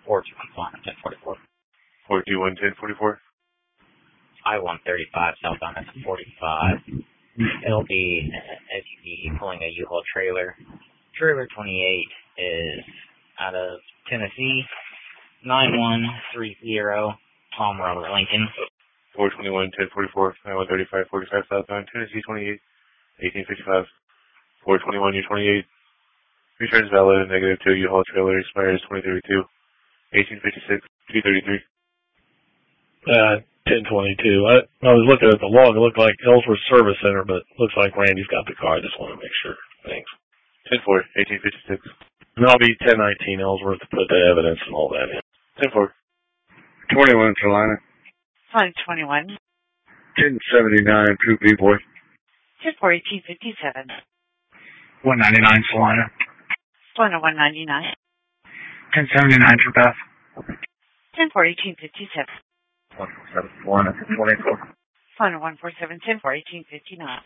421, 1044. 421, 1044. I-135 southbound at 45. It'll be an SUV pulling a U-Haul trailer. Trailer 28 is out of Tennessee. 9130 Tom Robert Lincoln. 421, 1044. I-135, 45 southbound, Tennessee 28, 1855. 421, you're 28. Returns valid, negative 2. U-Haul trailer expires 2032. 1856, 233. 1022. I was looking at the log. It looked like Ellsworth Service Center, but looks like Randy's got the car. I just want to make sure. Thanks. 10-4, 1856. And I'll be 1019 Ellsworth to put the evidence and all that in. 10-4. 21 Carolina. 521. 1079 True B Boy. 10-4, 1857. 199 Salina. Salina 199. 1079 True Beth. 10-4, 1857. 147 Salina. 1024. Salina 147, 10-4, 1859.